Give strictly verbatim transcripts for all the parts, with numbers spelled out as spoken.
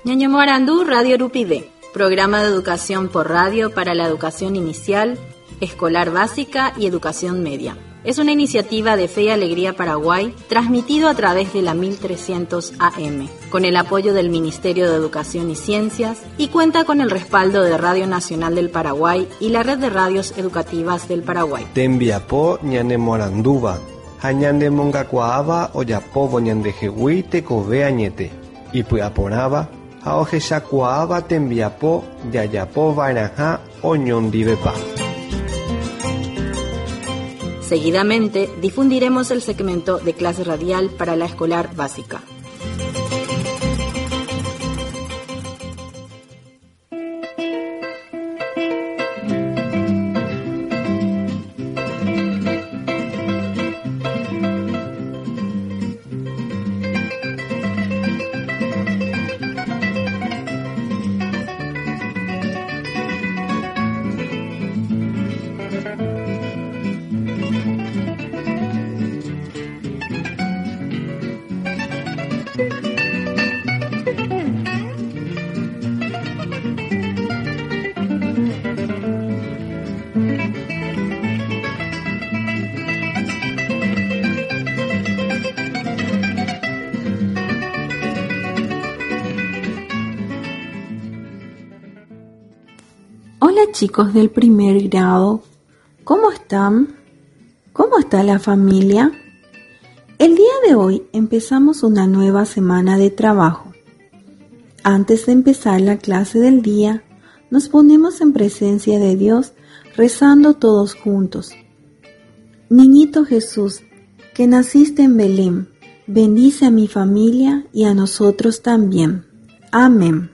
Ñaño Morandú, Radio Rupide, programa de educación por radio para la educación inicial, escolar básica y educación media. Es una iniciativa de Fe y Alegría Paraguay, transmitido a través de la mil trescientos A M, con el apoyo del Ministerio de Educación y Ciencias, y cuenta con el respaldo de Radio Nacional del Paraguay y la Red de Radios Educativas del Paraguay. Tembiapo ñane Moranduba, hañande mongacuaaba oyapobo ñande jehui tekove añete, y puyaporaba, haojeshakuaaba tembiapo yayapo vairaja oñondivepa. Seguidamente difundiremos el segmento de clase radial para la escolar básica. Hola chicos del primer grado, ¿cómo están? ¿Cómo está la familia? El día de hoy empezamos una nueva semana de trabajo. Antes de empezar la clase del día, nos ponemos en presencia de Dios rezando todos juntos. Niñito Jesús, que naciste en Belén, bendice a mi familia y a nosotros también. Amén.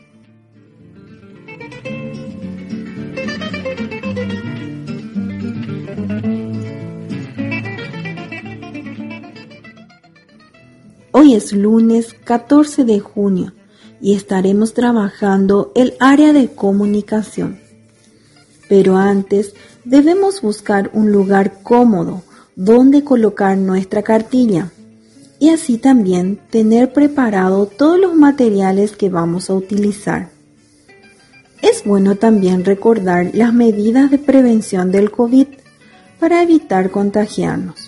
Hoy es lunes catorce de junio y estaremos trabajando el área de comunicación. Pero antes debemos buscar un lugar cómodo donde colocar nuestra cartilla y así también tener preparado todos los materiales que vamos a utilizar. Es bueno también recordar las medidas de prevención del COVID para evitar contagiarnos.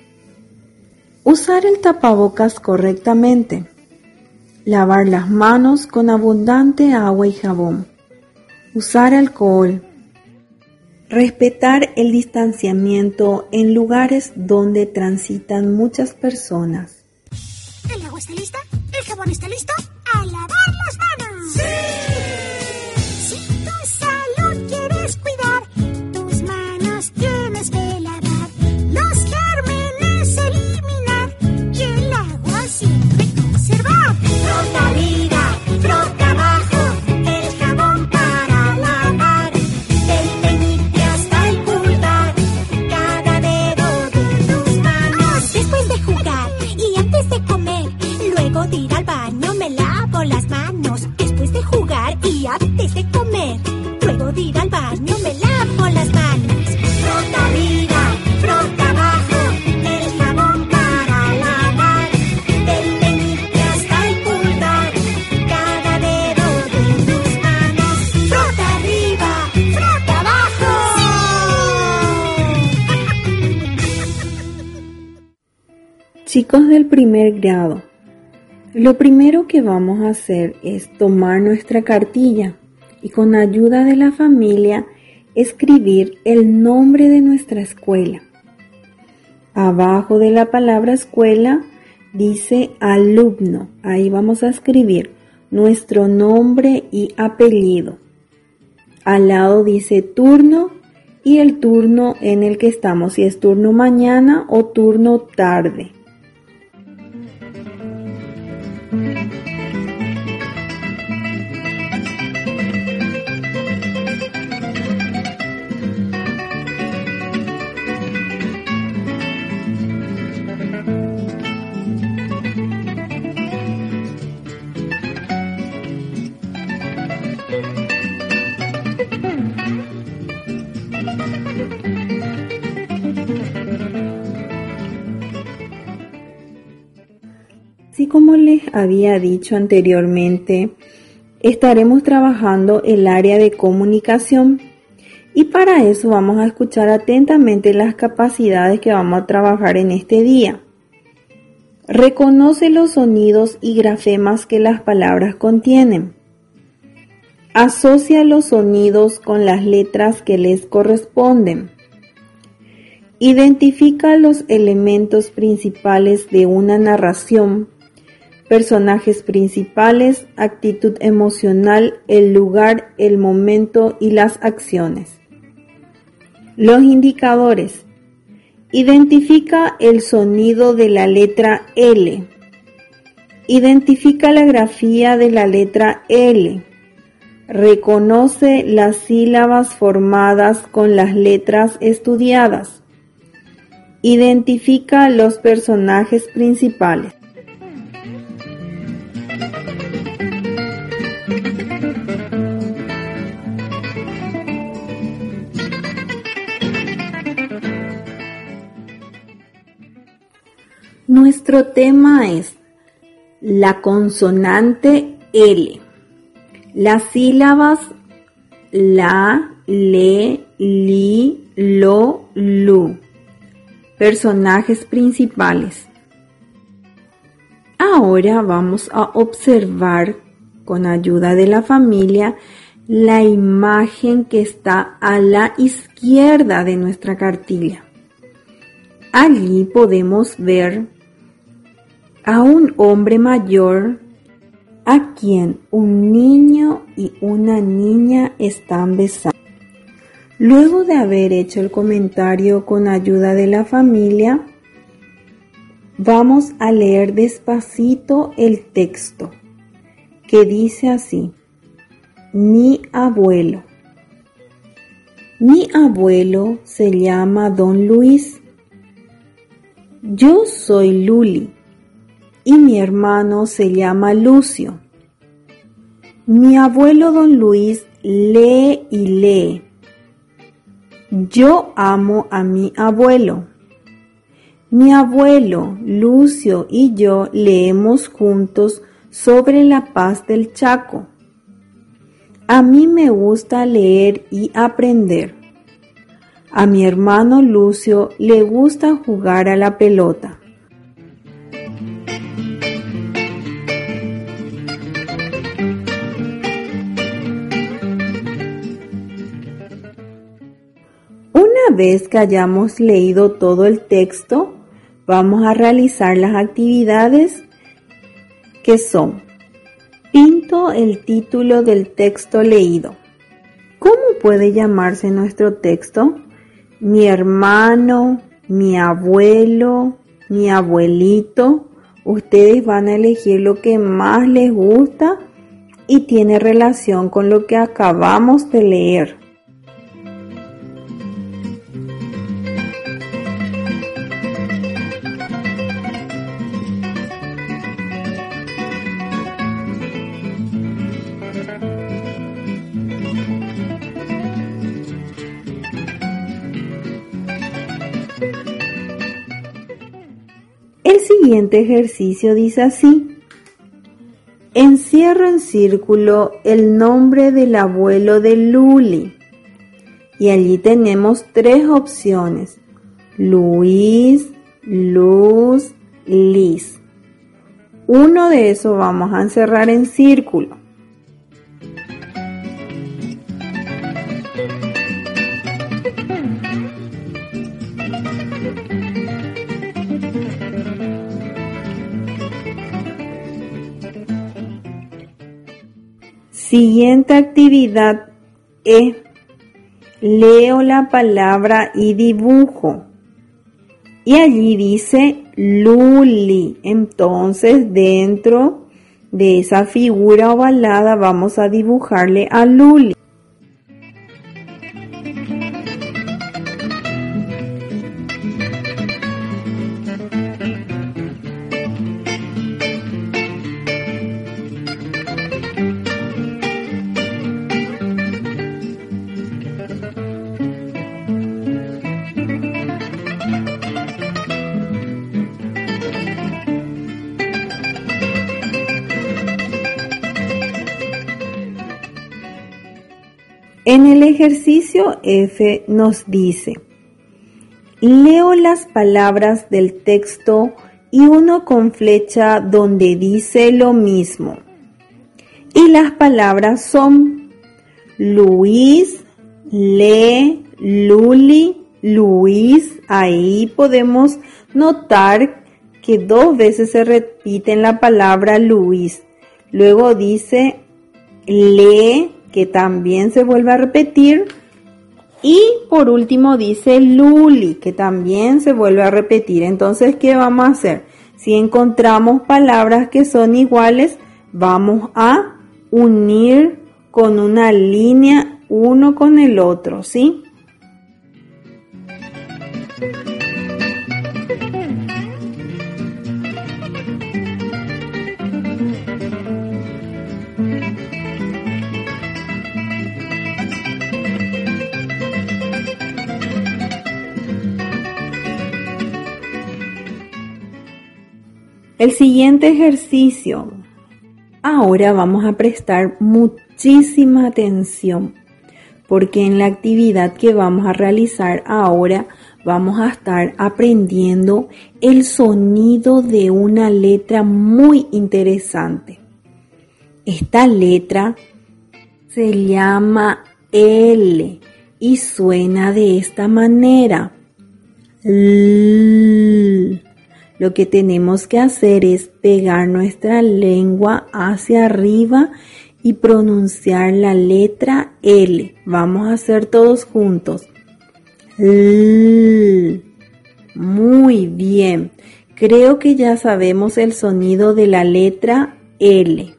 Usar el tapabocas correctamente. Lavar las manos con abundante agua y jabón. Usar alcohol. Respetar el distanciamiento en lugares donde transitan muchas personas. ¿El agua está lista? ¿El jabón está listo? ¡A lavar las manos! ¡Sí! Si tu salud quieres cuidar, tus manos tienes que lavar. Los gérmenes eliminar y el agua siempre conservar. Frota arriba, frota abajo, el jabón para lavar. Del meñique hasta el pulgar, cada dedo de tus manos. Después de jugar y antes de comer, luego de ir al baño me lavo las manos. Después de jugar y antes de comer, luego de ir al baño me lavo las manos. Frota arriba, frota abajo, el jabón para lavar. Del meñique hasta el pulgar, cada dedo de tus manos. Frota arriba, frota abajo. Chicos del primer grado, lo primero que vamos a hacer es tomar nuestra cartilla y con ayuda de la familia escribir el nombre de nuestra escuela. Abajo de la palabra escuela dice alumno. Ahí vamos a escribir nuestro nombre y apellido. Al lado dice turno y el turno en el que estamos, si es turno mañana o turno tarde. Así como les había dicho anteriormente, estaremos trabajando el área de comunicación y para eso vamos a escuchar atentamente las capacidades que vamos a trabajar en este día. Reconoce los sonidos y grafemas que las palabras contienen. Asocia los sonidos con las letras que les corresponden. Identifica los elementos principales de una narración, personajes principales, actitud emocional, el lugar, el momento y las acciones. Los indicadores. Identifica el sonido de la letra L. Identifica la grafía de la letra L. Reconoce las sílabas formadas con las letras estudiadas. Identifica los personajes principales. Nuestro tema es la consonante L. Las sílabas la, le, li, lo, lu. Personajes principales. Ahora vamos a observar con ayuda de la familia la imagen que está a la izquierda de nuestra cartilla. Allí podemos ver a un hombre mayor a quien un niño y una niña están besando. Luego de haber hecho el comentario con ayuda de la familia, vamos a leer despacito el texto, que dice así: mi abuelo. Mi abuelo se llama Don Luis. Yo soy Luli y mi hermano se llama Lucio. Mi abuelo Don Luis lee y lee. Yo amo a mi abuelo. Mi abuelo, Lucio y yo leemos juntos sobre la paz del Chaco. A mí me gusta leer y aprender. A mi hermano Lucio le gusta jugar a la pelota. Una vez que hayamos leído todo el texto, vamos a realizar las actividades que son: pinto el título del texto leído. ¿Cómo puede llamarse nuestro texto? Mi hermano, mi abuelo, mi abuelito. Ustedes van a elegir lo que más les gusta y tiene relación con lo que acabamos de leer. El siguiente ejercicio dice así: encierro en círculo el nombre del abuelo de Luli. Y allí tenemos tres opciones: Luis, Luz, Liz. Uno de esos vamos a encerrar en círculo. Siguiente actividad es: leo la palabra y dibujo. Y allí dice Luli. Entonces, dentro de esa figura ovalada vamos a dibujarle a Luli. En el ejercicio F nos dice: leo las palabras del texto y uno con flecha donde dice lo mismo. Y las palabras son Luis, Le, Luli, Luis. Ahí podemos notar que dos veces se repite en la palabra Luis. Luego dice Le, que también se vuelve a repetir. Y por último dice Luli, que también se vuelve a repetir. Entonces, ¿qué vamos a hacer? Si encontramos palabras que son iguales, vamos a unir con una línea uno con el otro, ¿sí? El siguiente ejercicio. Ahora vamos a prestar muchísima atención, porque en la actividad que vamos a realizar ahora vamos a estar aprendiendo el sonido de una letra muy interesante. Esta letra se llama L y suena de esta manera. L. Lo que tenemos que hacer es pegar nuestra lengua hacia arriba y pronunciar la letra L. Vamos a hacer todos juntos. L. Muy bien. Creo que ya sabemos el sonido de la letra L.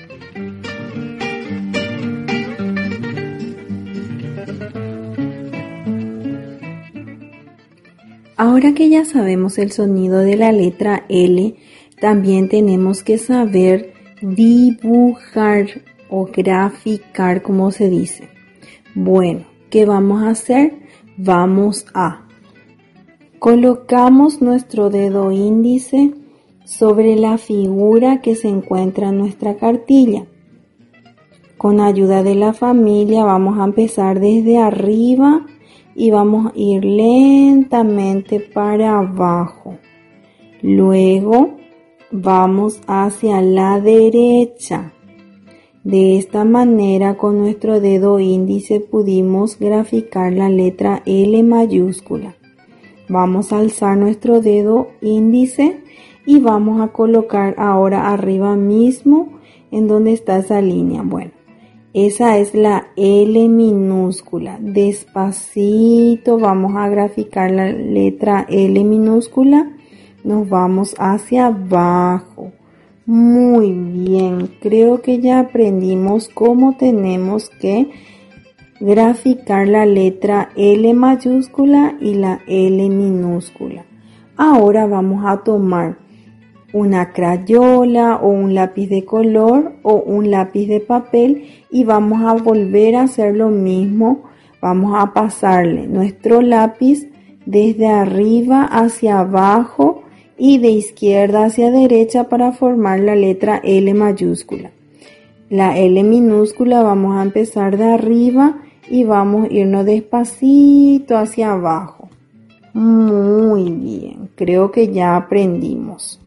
Ahora que ya sabemos el sonido de la letra L, también tenemos que saber dibujar o graficar, como se dice. Bueno, ¿qué vamos a hacer? Vamos a colocamos nuestro dedo índice sobre la figura que se encuentra en nuestra cartilla. Con ayuda de la familia vamos a empezar desde arriba y vamos a ir lentamente para abajo. Luego vamos hacia la derecha. De esta manera, con nuestro dedo índice pudimos graficar la letra L mayúscula. Vamos a alzar nuestro dedo índice y vamos a colocar ahora arriba mismo en donde está esa línea. Bueno, esa es la L minúscula. Despacito vamos a graficar la letra L minúscula. Nos vamos hacia abajo. Muy bien, creo que ya aprendimos cómo tenemos que graficar la letra L mayúscula y la L minúscula. Ahora vamos a tomar una crayola o un lápiz de color o un lápiz de papel y vamos a volver a hacer lo mismo. Vamos a pasarle nuestro lápiz desde arriba hacia abajo y de izquierda hacia derecha para formar la letra L mayúscula. La L minúscula vamos a empezar de arriba y vamos a irnos despacito hacia abajo. Muy bien, creo que ya aprendimos.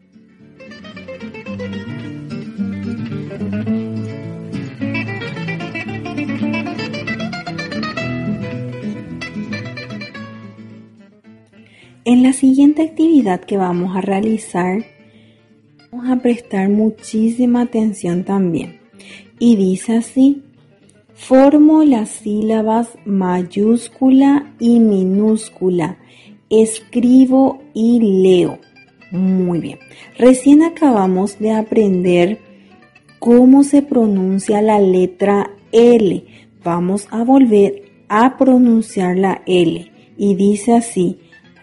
En la siguiente actividad que vamos a realizar, vamos a prestar muchísima atención también. Y dice así: formo las sílabas mayúscula y minúscula, escribo y leo. Muy bien. Recién acabamos de aprender cómo se pronuncia la letra L. Vamos a volver a pronunciar la L. Y dice así: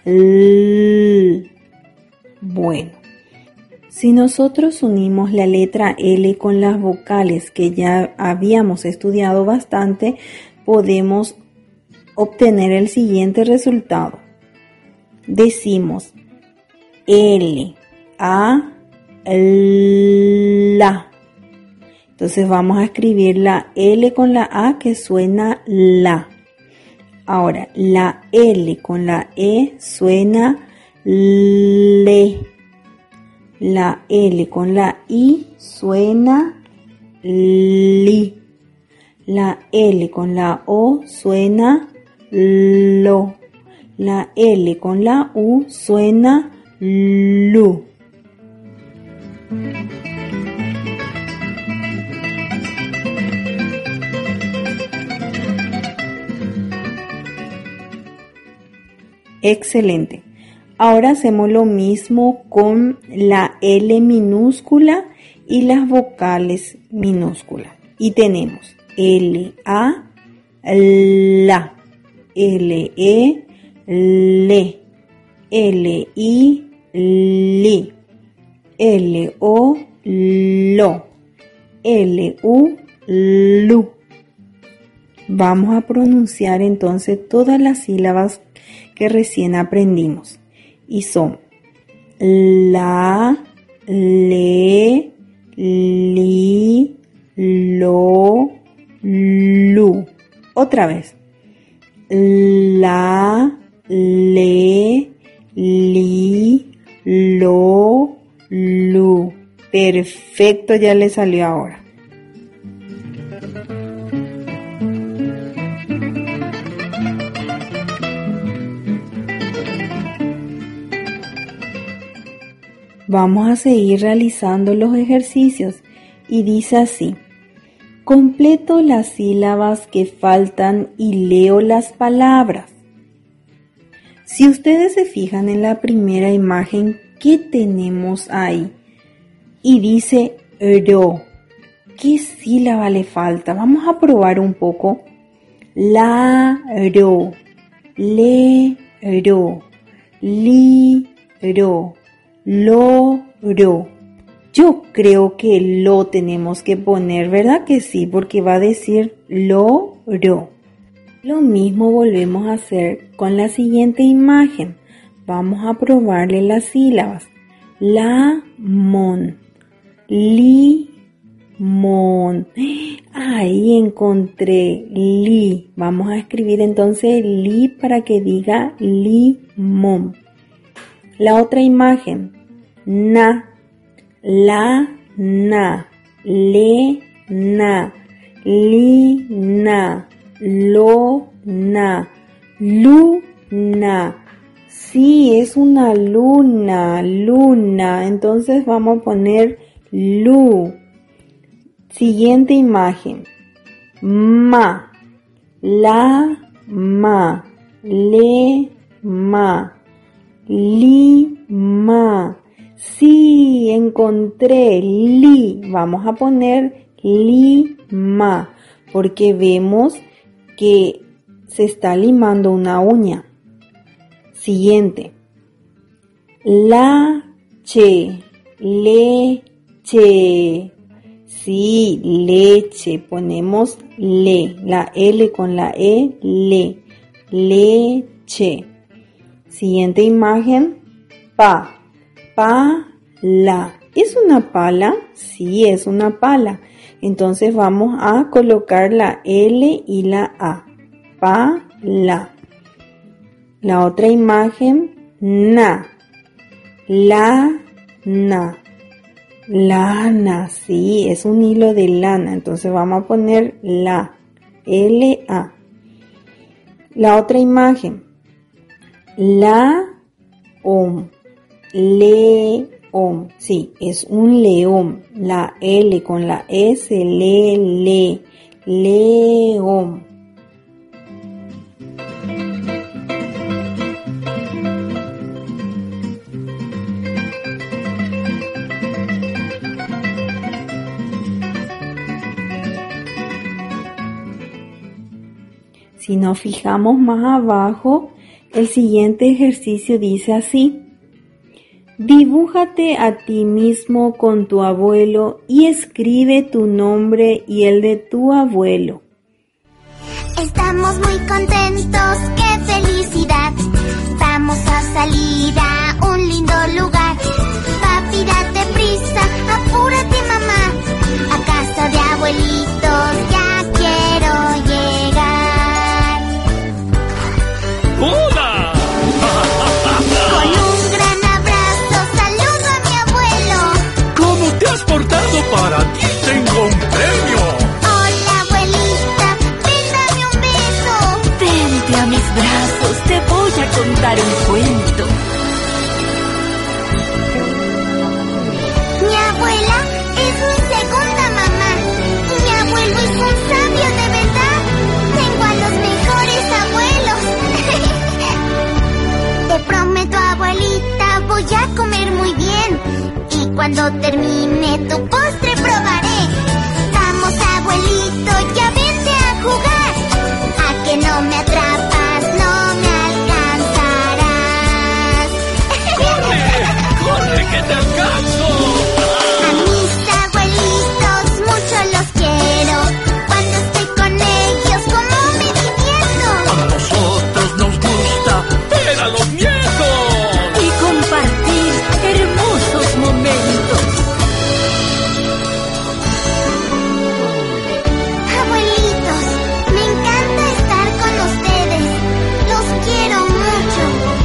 L. Bueno, si nosotros unimos la letra L con las vocales que ya habíamos estudiado bastante, podemos obtener el siguiente resultado. Decimos L, A, la. Entonces vamos a escribir la L con la A que suena la. Ahora, la L con la E suena le. La L con la I suena li. La L con la O suena lo. La L con la U suena lu. Excelente. Ahora hacemos lo mismo con la L minúscula y las vocales minúsculas. Y tenemos L, A, la, L, E, le, L, I, li, L, O, lo, L, U, lu. Vamos a pronunciar entonces todas las sílabas que recién aprendimos y son la, le, li, lo, lu. Otra vez. La, le, li, lo, lu. Perfecto, ya le salió ahora. Vamos a seguir realizando los ejercicios y dice así: completo las sílabas que faltan y leo las palabras. Si ustedes se fijan en la primera imagen, ¿qué tenemos ahí? Y dice ro. ¿Qué sílaba le falta? Vamos a probar un poco. La, ro, le, ro, li, ro, lo, ro. Yo creo que lo tenemos que poner, ¿verdad que sí? Porque va a decir lo, ro. Lo mismo volvemos a hacer con la siguiente imagen. Vamos a probarle las sílabas. La, mon, li, mon. Ahí encontré li. Vamos a escribir entonces li para que diga limón. La otra imagen. Na, la, na, le, na, li, na, lo, na, lu, na. Sí, es una luna, luna. Entonces vamos a poner lu. Siguiente imagen. Ma, la, ma, le, ma, li, ma. Sí, encontré li. Vamos a poner lima porque vemos que se está limando una uña. Siguiente. Lache, leche. Sí, leche. Ponemos le. La L con la E, le. Leche. Siguiente imagen. Pa. Pala. ¿Es una pala? Sí, es una pala. Entonces vamos a colocar la L y la A. Pala. La otra imagen, na. La, na. Lana, sí, es un hilo de lana. Entonces vamos a poner la, L, A. La otra imagen, la, om. León, sí, es un león. La L con la S, le, le, león. Si nos fijamos más abajo, el siguiente ejercicio dice así. Dibújate a ti mismo con tu abuelo y escribe tu nombre y el de tu abuelo. Estamos muy contentos, qué felicidad. Vamos a salir a un lindo lugar. Papi, date prisa, apúrate mamá. A casa de abuelo. abuelitos, ya quiero llegar. ¡Hola! Con un gran abrazo saludo a mi abuelo. ¿Cómo te has portado? Para ti tengo un premio. Hola abuelita, ven dame un beso. Vente a mis brazos, te voy a contar un cuento. Mi abuela es mi segunda mamá. Mi abuelo es un sabio de verdad. Tengo a los mejores abuelos. Te prometo, abuelita, voy a comer muy bien. Y cuando termine tu postre probaré. Vamos, abuelito, ya vente a jugar. A que no me atrapas, no me alcanzarás. ¡Corre! ¡Corre que te alcanzo! A mis abuelitos mucho los quiero. Cuando estoy con ellos, como me divierto. A nosotros nos gusta ver a los nietos Y compartir hermosos momentos. Abuelitos, me encanta estar con ustedes. Los quiero mucho.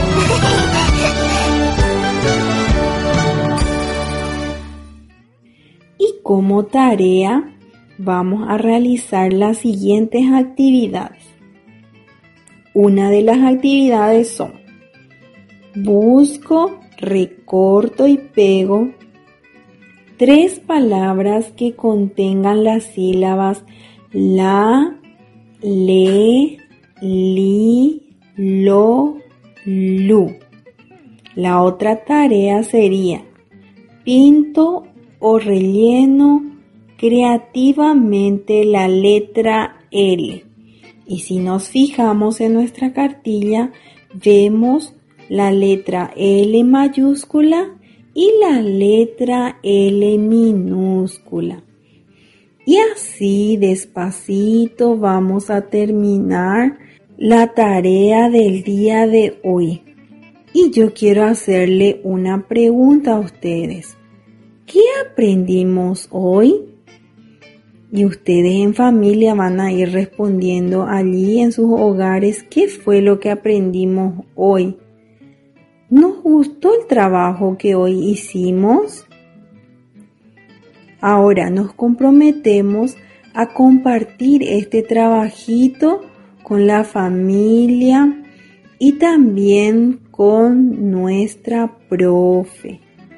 Y como tarea vamos a realizar las siguientes actividades. Una de las actividades son: busco, recorto y pego tres palabras que contengan las sílabas la, le, li, lo, lu. La otra tarea sería: pinto o relleno creativamente la letra L. Y si nos fijamos en nuestra cartilla, vemos la letra L mayúscula y la letra L minúscula. Y así despacito vamos a terminar la tarea del día de hoy. Y yo quiero hacerle una pregunta a ustedes. ¿Qué aprendimos hoy? Y ustedes en familia van a ir respondiendo allí en sus hogares qué fue lo que aprendimos hoy. ¿Nos gustó el trabajo que hoy hicimos? Ahora nos comprometemos a compartir este trabajito con la familia y también con nuestra profe.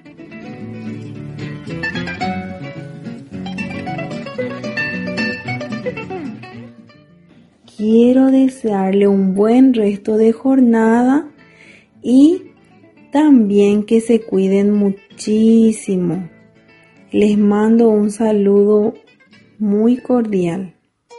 Quiero desearle un buen resto de jornada y también que se cuiden muchísimo. Les mando un saludo muy cordial.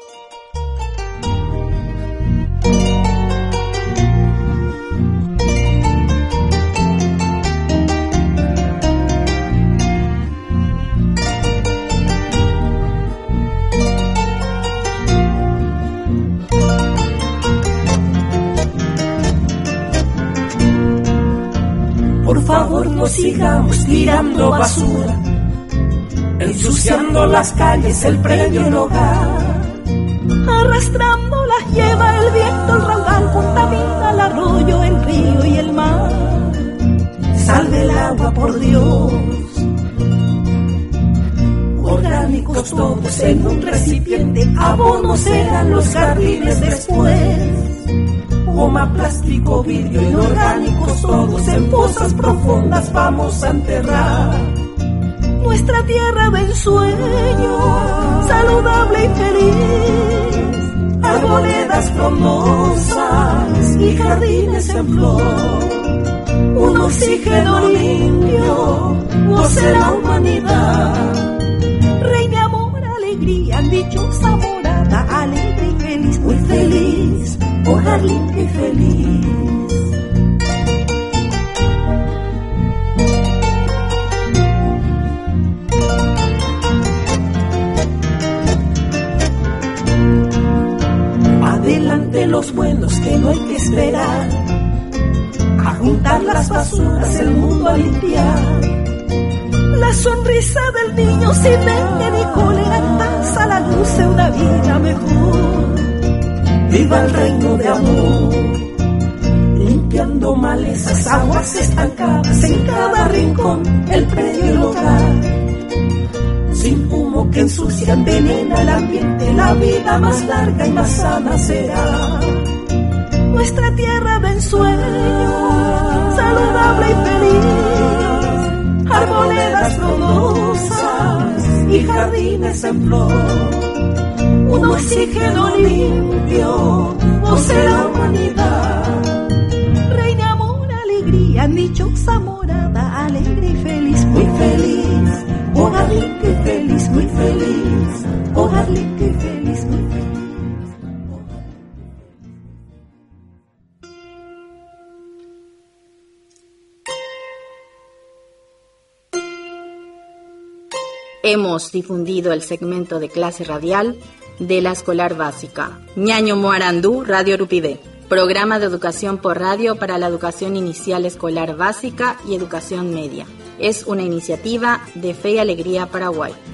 Por favor, no sigamos tirando basura, ensuciando las calles, el predio, el hogar. Arrastrando las lleva el viento, el raudal contamina el arroyo, el río y el mar. Salve el agua, por Dios. Orgánicos todos en un recipiente, abonos serán los jardines después. Goma, plástico, vidrio, inorgánicos todos en fosas profundas vamos a enterrar. Nuestra tierra de ensueño, saludable y feliz, arboledas frondosas y jardines en flor. Un oxígeno limpio, goce la humanidad. Rey de amor, alegría, dichosa morada, alegre y feliz, muy feliz, hogar limpio y feliz. Adelante los buenos que no hay que esperar, a juntar las basuras, el mundo a limpiar. La sonrisa del niño sin dengue ni cólera, paz a la luz de una vida mejor. Viva el reino de amor, limpiando malezas, aguas estancadas en cada rincón, el predio y el hogar. Sin humo que ensucia, envenena el ambiente, la vida más larga y más sana será. Nuestra tierra de ensueño, saludable y feliz, arboledas frondosas y jardines en flor, un oxígeno limpio, voz de la humanidad. Reina amor, alegría, dichosa morada, alegre y feliz, muy feliz, hogar limpio y feliz, muy feliz, hogar limpio y feliz, muy feliz. Hemos difundido el segmento de clase radial de la escolar básica Ñaño Moarandú, Radio Rupidé, programa de educación por radio para la educación inicial escolar básica y educación media. Es una iniciativa de Fe y Alegría Paraguay.